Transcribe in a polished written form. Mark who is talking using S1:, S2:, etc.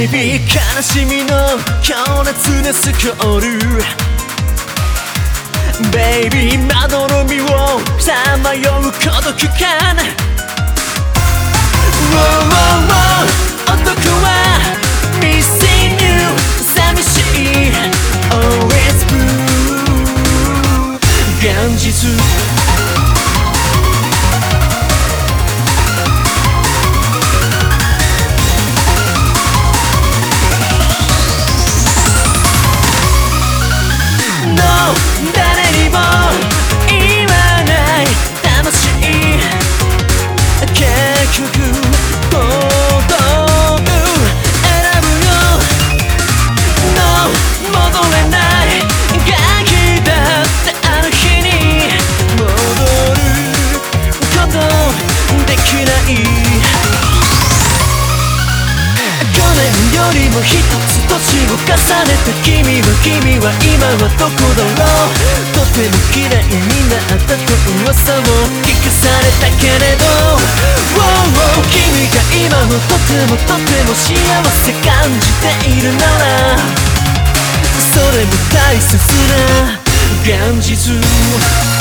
S1: Baby 悲しみの強烈なスコール Baby まどろみをさまよう孤独感 男は Missing you 寂しい Always blue 現実誰にも言わない魂結局行動選ぶよ No 戻れないガキだってある日に戻ることできない去年よりも一つ年を重ねた君は今はどこだろうとても綺麗になったと噂を聞かされたけれど、君が今もとても幸せ感じているならそれも大切な現実